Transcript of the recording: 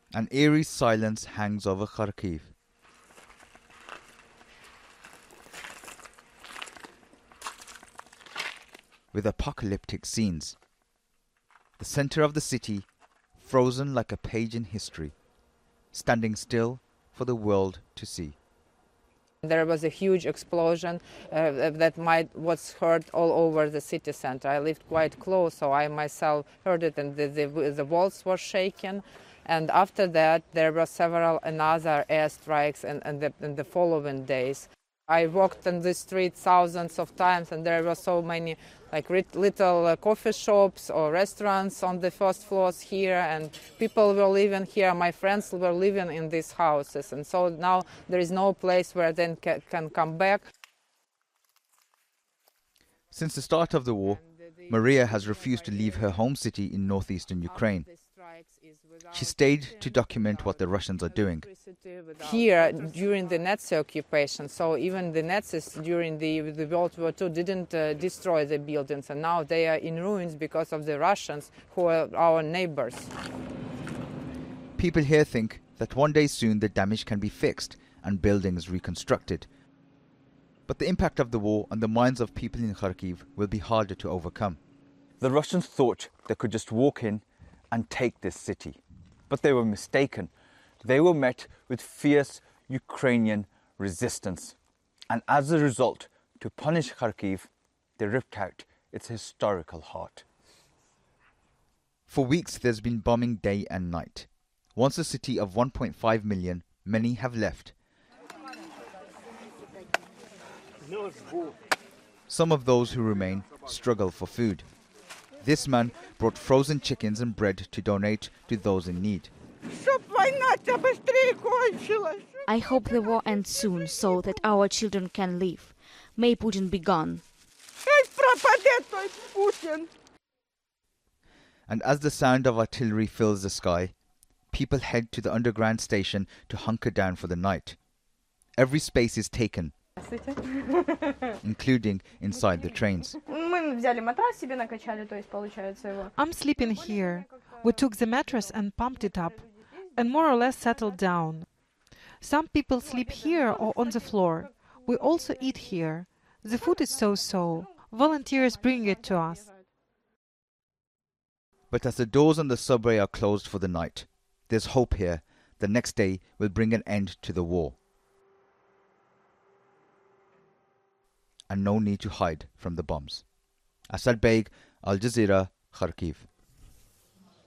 An eerie silence hangs over Kharkiv. With apocalyptic scenes. The center of the city, frozen like a page in history, standing still for the world to see. There was a huge explosion that was heard all over the city center. I lived quite close, so I myself heard it, and the walls were shaken. And after that, there were several another airstrikes in the following days. I walked on the street thousands of times, and there were so many little coffee shops or restaurants on the first floors here, and people were living here. My friends were living in these houses, and so now there is no place where they can come back. Since the start of the war, Maria has refused to leave her home city in northeastern Ukraine. She stayed to document what the Russians are doing. Here, during the Nazi occupation, so even the Nazis during the World War II didn't destroy the buildings, and now they are in ruins because of the Russians, who are our neighbors. People here think that one day soon the damage can be fixed and buildings reconstructed. But the impact of the war on the minds of people in Kharkiv will be harder to overcome. The Russians thought they could just walk in and take this city. But they were mistaken. They were met with fierce Ukrainian resistance. And as a result, to punish Kharkiv, they ripped out its historical heart. For weeks there's been bombing day and night. Once a city of 1.5 million, many have left. Some of those who remain struggle for food. This man brought frozen chickens and bread to donate to those in need. I hope the war ends soon so that our children can live. May Putin be gone. And as the sound of artillery fills the sky, people head to the underground station to hunker down for the night. Every space is taken, including inside the trains. I'm sleeping here. We took the mattress and pumped it up, and more or less settled down. Some people sleep here or on the floor. We also eat here. The food is so-so. Volunteers bring it to us. But as the doors on the subway are closed for the night, there's hope here. The next day will bring an end to the war. And no need to hide from the bombs. Asad Beg, Al Jazeera, Kharkiv.